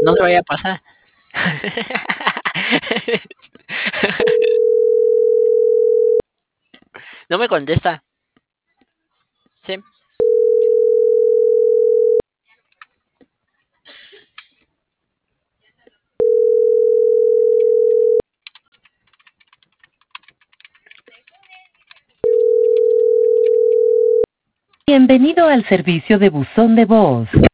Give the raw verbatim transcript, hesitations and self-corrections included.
no le vaya a pasar. No me contesta. Sí. Bienvenido al servicio de buzón de voz.